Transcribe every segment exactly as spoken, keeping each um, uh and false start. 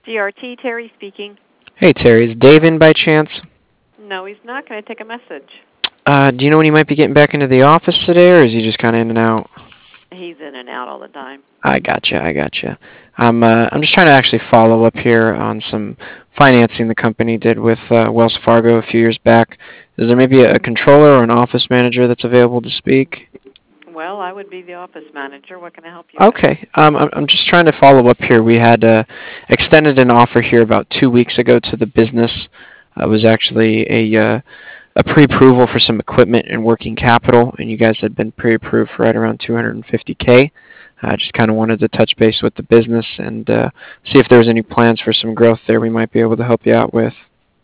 G R T, Terry speaking. Hey, Terry. Is Dave in by chance? No, he's not. Can I take a message? Uh, do you know when he might be getting back into the office today, or is he just kind of in and out? He's in and out all the time. I gotcha. I gotcha. I'm uh, I'm just trying to actually follow up here on some financing the company did with uh, Wells Fargo a few years back. Is there maybe a controller or an office manager that's available to speak? Well, I would be the office manager. What can I help you with? Okay. Um, I'm I'm just trying to follow up here. We had uh, extended an offer here about two weeks ago to the business. Uh, it was actually a uh, a pre-approval for some equipment and working capital, and you guys had been pre-approved for right around two hundred fifty K. I just kind of wanted to touch base with the business and uh, see if there was any plans for some growth there we might be able to help you out with.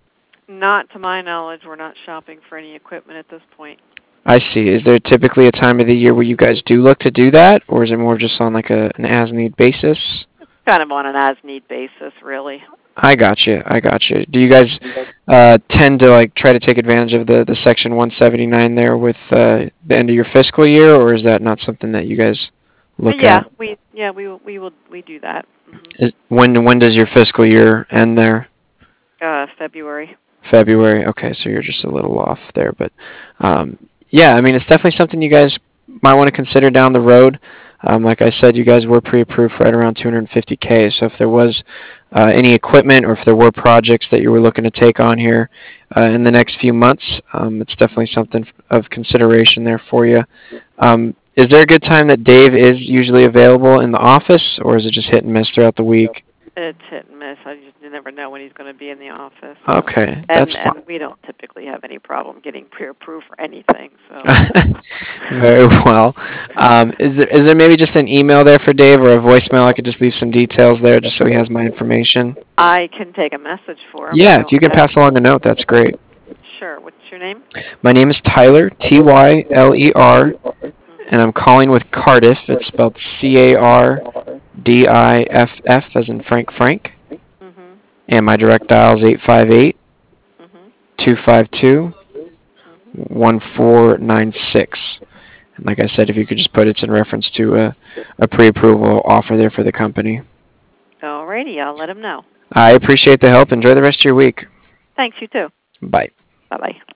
Not to my knowledge. We're not shopping for any equipment at this point. I see. Is there typically a time of the year where you guys do look to do that, or is it more just on like a, an as-need basis? Kind of on an as-need basis, really. I got you. I got you. Do you guys uh, tend to like try to take advantage of the, the Section one seventy-nine there with uh, the end of your fiscal year, or is that not something that you guys look yeah, at? we yeah we we will we do that. Mm-hmm. Is, when when does your fiscal year end there? Uh, February. February. Okay, so you're just a little off there, but um, yeah, I mean it's definitely something you guys might want to consider down the road. Um, like I said, you guys were pre-approved for right around two hundred fifty K. So if there was uh, any equipment or if there were projects that you were looking to take on here uh, in the next few months, um, it's definitely something of consideration there for you. Um, is there a good time that Dave is usually available in the office, or is it just hit and miss throughout the week? It's hit and miss. I just you never know when he's going to be in the office. So. Okay, and, that's fine. And we don't typically have any problem getting pre-approved for anything. So. Very well. Um, is there is there maybe just an email there for Dave or a voicemail? I could just leave some details there just so he has my information. I can take a message for him. Yeah, if you can have... pass along a note, that's great. Sure. What's your name? My name is Tyler, T Y L E R, and I'm calling with Cardiff. It's spelled C A R D I F F as in Frank Frank. Mm-hmm. And my direct dial is eight five eight, two five two, one four nine six. And like I said, if you could just put it's in reference to a, a pre-approval offer there for the company. Alrighty, I'll let him know. I appreciate the help. Enjoy the rest of your week. Thanks, you too. Bye. Bye-bye.